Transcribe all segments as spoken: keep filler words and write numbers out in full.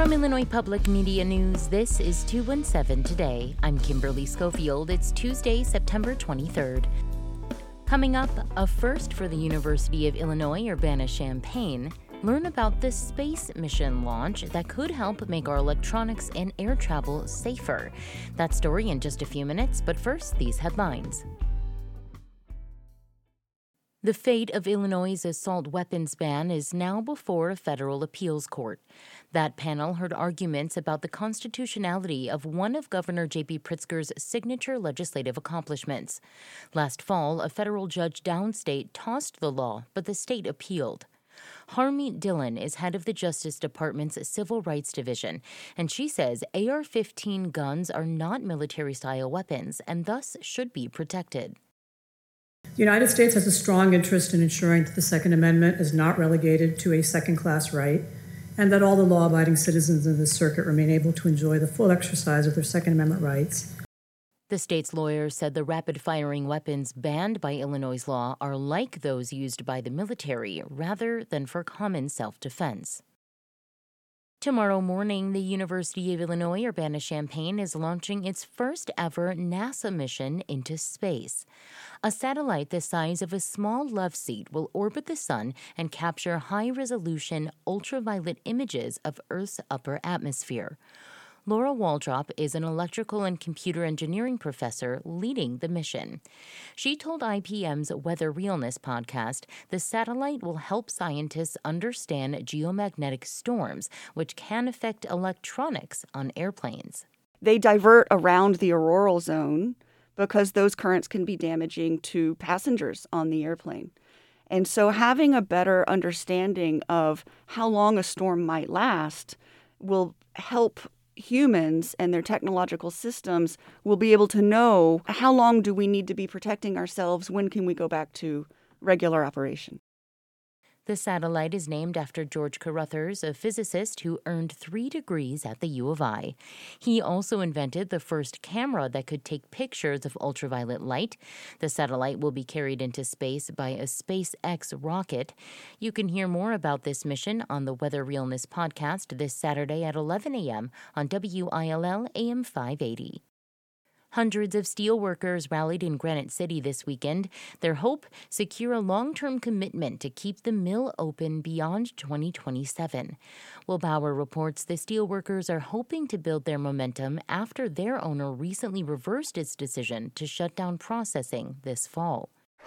From Illinois Public Media News, this is two one seven Today. I'm Kimberly Schofield. It's Tuesday, September twenty-third. Coming up, a first for the University of Illinois Urbana-Champaign. Learn about the space mission launch that could help make our electronics and air travel safer. That story in just a few minutes, but first, these headlines. The fate of Illinois' assault weapons ban is now before a federal appeals court. That panel heard arguments about the constitutionality of one of Governor J B Pritzker's signature legislative accomplishments. Last fall, a federal judge downstate tossed the law, but the state appealed. Harmeet Dillon is head of the Justice Department's Civil Rights Division, and she says A R fifteen guns are not military-style weapons and thus should be protected. The United States has a strong interest in ensuring that the Second Amendment is not relegated to a second-class right, and that all the law-abiding citizens of this circuit remain able to enjoy the full exercise of their Second Amendment rights. The state's lawyers said the rapid-firing weapons banned by Illinois' law are like those used by the military rather than for common self-defense. Tomorrow morning, the University of Illinois Urbana-Champaign is launching its first-ever NASA mission into space. A satellite the size of a small love seat will orbit the sun and capture high-resolution, ultraviolet images of Earth's upper atmosphere. Laura Waldrop is an electrical and computer engineering professor leading the mission. She told I P M's Weather Realness podcast the satellite will help scientists understand geomagnetic storms, which can affect electronics on airplanes. They divert around the auroral zone because those currents can be damaging to passengers on the airplane. And so having a better understanding of how long a storm might last will help humans and their technological systems will be able to know how long do we need to be protecting ourselves, when can we go back to regular operation. The satellite is named after George Carruthers, a physicist who earned three degrees at the U of I. He also invented the first camera that could take pictures of ultraviolet light. The satellite will be carried into space by a SpaceX rocket. You can hear more about this mission on the Weather Realness podcast this Saturday at eleven a.m. on W I L L A M five eighty. Hundreds of steelworkers rallied in Granite City this weekend. Their hope, secure a long-term commitment to keep the mill open beyond twenty twenty-seven. Willbauer reports the steelworkers are hoping to build their momentum after their owner recently reversed its decision to shut down processing this fall.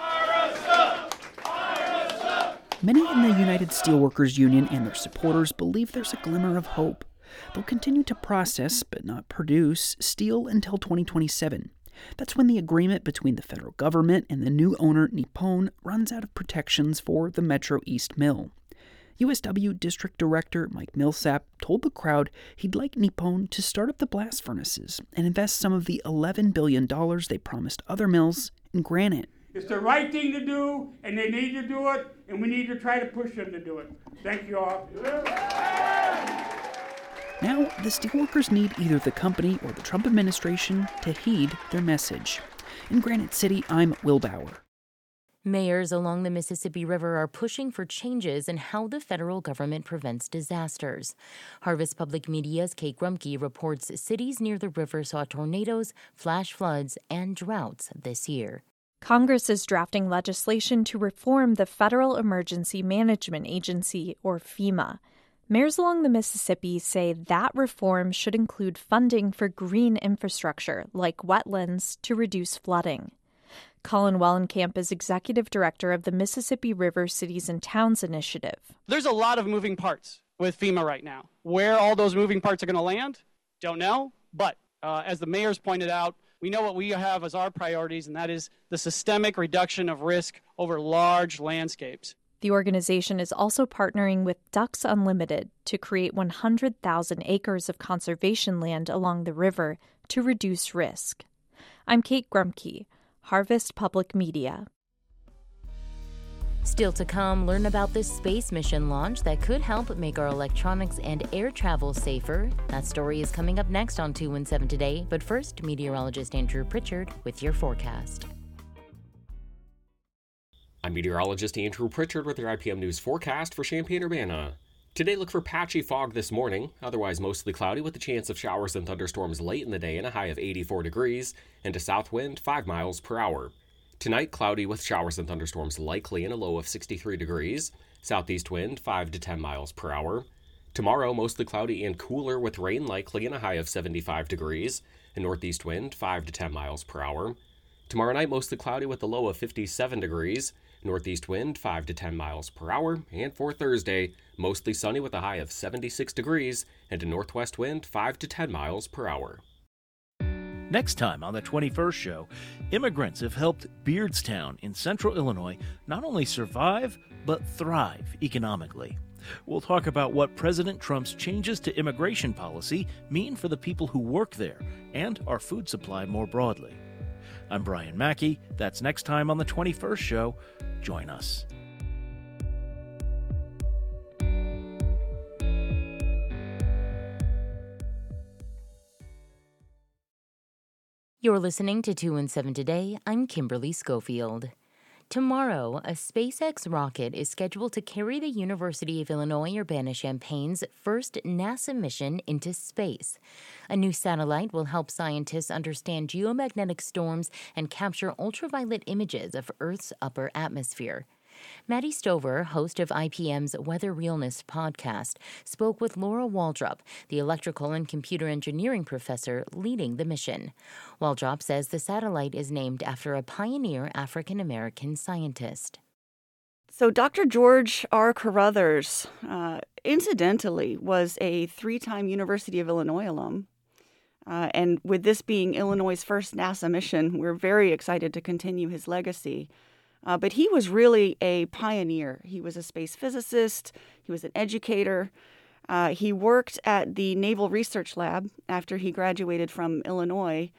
Many in the United Steelworkers Union and their supporters believe there's a glimmer of hope. They'll continue to process, but not produce, steel until twenty twenty-seven. That's when the agreement between the federal government and the new owner, Nippon, runs out of protections for the Metro East mill. U S W District Director Mike Millsap told the crowd he'd like Nippon to start up the blast furnaces and invest some of the eleven billion dollars they promised other mills in granite. It's the right thing to do, and they need to do it, and we need to try to push them to do it. Thank you all. Now, the steelworkers need either the company or the Trump administration to heed their message. In Granite City, I'm Willbauer. Mayors along the Mississippi River are pushing for changes in how the federal government prevents disasters. Harvest Public Media's Kate Grumke reports cities near the river saw tornadoes, flash floods, and droughts this year. Congress is drafting legislation to reform the Federal Emergency Management Agency, or FEMA. Mayors along the Mississippi say that reform should include funding for green infrastructure, like wetlands, to reduce flooding. Colin Wellenkamp is executive director of the Mississippi River Cities and Towns Initiative. There's a lot of moving parts with FEMA right now. Where all those moving parts are going to land, don't know. But uh, as the mayors pointed out, we know what we have as our priorities, and that is the systemic reduction of risk over large landscapes. The organization is also partnering with Ducks Unlimited to create one hundred thousand acres of conservation land along the river to reduce risk. I'm Kate Grumke, Harvest Public Media. Still to come, learn about this space mission launch that could help make our electronics and air travel safer. That story is coming up next on two one seven Today, but first, meteorologist Andrew Pritchard with your forecast. I'm meteorologist Andrew Pritchard with your I P M News forecast for Champaign-Urbana. Today, look for patchy fog this morning, otherwise mostly cloudy with a chance of showers and thunderstorms late in the day and a high of eighty-four degrees, and a south wind five miles per hour. Tonight, cloudy with showers and thunderstorms likely and a low of sixty-three degrees, southeast wind five to ten miles per hour. Tomorrow, mostly cloudy and cooler with rain likely and a high of seventy-five degrees, and northeast wind five to ten miles per hour. Tomorrow night, mostly cloudy with a low of fifty-seven degrees, northeast wind five to ten miles per hour, and for Thursday, mostly sunny with a high of seventy-six degrees and a northwest wind five to ten miles per hour. Next time on the twenty-first Show, immigrants have helped Beardstown in central Illinois not only survive, but thrive economically. We'll talk about what President Trump's changes to immigration policy mean for the people who work there and our food supply more broadly. I'm Brian Mackey. That's next time on the twenty-first Show. Join us. You're listening to two one seven Today. I'm Kimberly Schofield. Tomorrow, a SpaceX rocket is scheduled to carry the University of Illinois Urbana-Champaign's first NASA mission into space. A new satellite will help scientists understand geomagnetic storms and capture ultraviolet images of Earth's upper atmosphere. Maddie Stover, host of I P M's Weather Realness podcast, spoke with Laura Waldrop, the electrical and computer engineering professor leading the mission. Waldrop says the satellite is named after a pioneer African-American scientist. So Doctor George R. Carruthers, uh, incidentally, was a three-time University of Illinois alum. Uh, and with this being Illinois' first NASA mission, we're very excited to continue his legacy. Uh, but he was really a pioneer. He was a space physicist. He was an educator. Uh, he worked at the Naval Research Lab after he graduated from Illinois.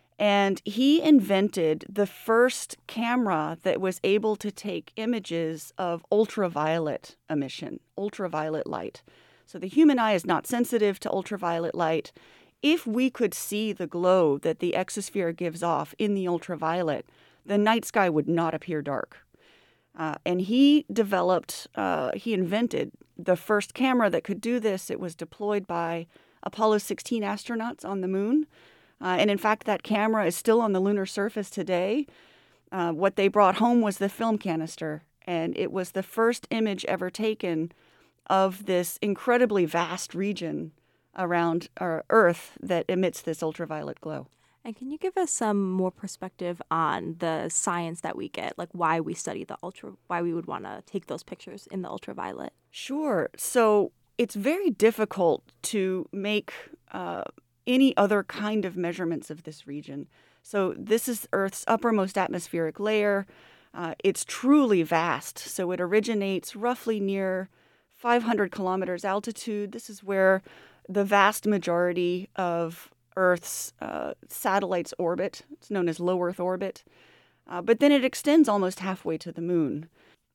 And he invented the first camera that was able to take images of ultraviolet emission, ultraviolet light. So the human eye is not sensitive to ultraviolet light. If we could see the glow that the exosphere gives off in the ultraviolet, the night sky would not appear dark. Uh, and he developed, uh, he invented the first camera that could do this. It was deployed by Apollo sixteen astronauts on the moon. Uh, and in fact, that camera is still on the lunar surface today. Uh, what they brought home was the film canister. And it was the first image ever taken of this incredibly vast region around our Earth that emits this ultraviolet glow. And can you give us some more perspective on the science that we get, like why we study the ultra, why we would want to take those pictures in the ultraviolet? Sure. So it's very difficult to make uh, any other kind of measurements of this region. So this is Earth's uppermost atmospheric layer. Uh, it's truly vast. So it originates roughly near five hundred kilometers altitude. This is where the vast majority of Earth's uh, satellites orbit. It's known as low Earth orbit. Uh, but then it extends almost halfway to the moon.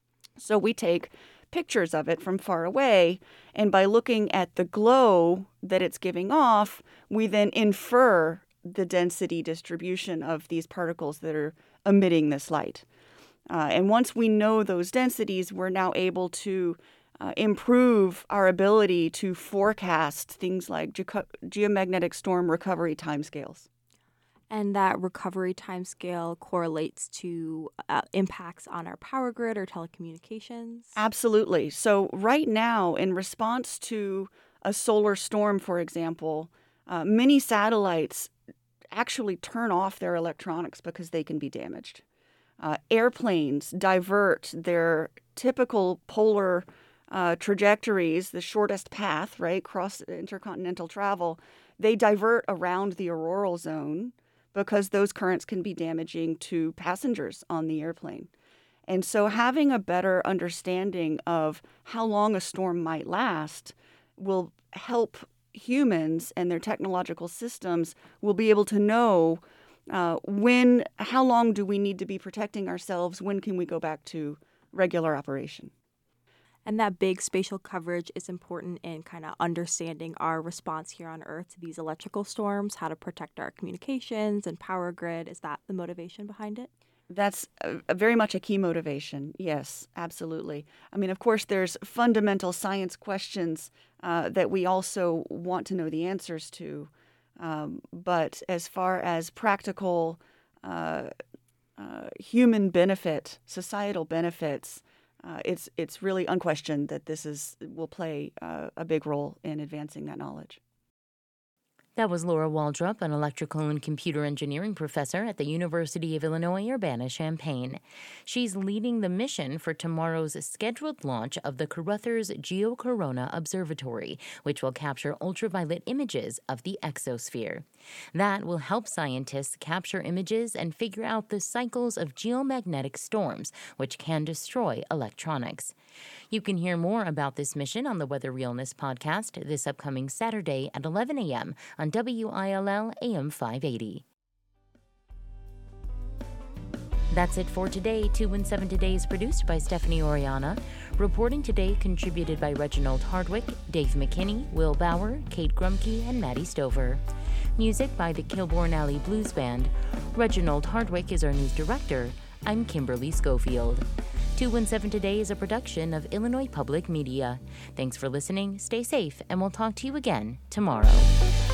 So we take pictures of it from far away, and by looking at the glow that it's giving off, we then infer the density distribution of these particles that are emitting this light. Uh, and once we know those densities, we're now able to Uh, improve our ability to forecast things like ge- geomagnetic storm recovery timescales. And that recovery timescale correlates to uh, impacts on our power grid or telecommunications? Absolutely. So right now, in response to a solar storm, for example, uh, many satellites actually turn off their electronics because they can be damaged. Uh, airplanes divert their typical polar Uh, trajectories, the shortest path, right, cross intercontinental travel, they divert around the auroral zone because those currents can be damaging to passengers on the airplane. And so having a better understanding of how long a storm might last will help humans and their technological systems will be able to know uh, when, how long do we need to be protecting ourselves, when can we go back to regular operation. And that big spatial coverage is important in kind of understanding our response here on Earth to these electrical storms, how to protect our communications and power grid. Is that the motivation behind it? That's a, a very much a key motivation. Yes, absolutely. I mean, of course, there's fundamental science questions uh, that we also want to know the answers to. Um, but as far as practical uh, uh, human benefit, societal benefits, uh, it's it's really unquestioned that this is will play uh, a big role in advancing that knowledge. That was Laura Waldrop, an electrical and computer engineering professor at the University of Illinois Urbana-Champaign. She's leading the mission for tomorrow's scheduled launch of the Caruthers Geocorona Observatory, which will capture ultraviolet images of the exosphere. That will help scientists capture images and figure out the cycles of geomagnetic storms, which can destroy electronics. You can hear more about this mission on the Weather Realness podcast this upcoming Saturday at eleven a.m. on W I L L A M five eighty. That's it for today. two one seven Today is produced by Stephanie Oriana. Reporting today contributed by Reginald Hardwick, Dave McKinney, Will Bauer, Kate Grumke, and Maddie Stover. Music by the Kilbourne Alley Blues Band. Reginald Hardwick is our news director. I'm Kimberly Schofield. two one seven Today is a production of Illinois Public Media. Thanks for listening, stay safe, and we'll talk to you again tomorrow.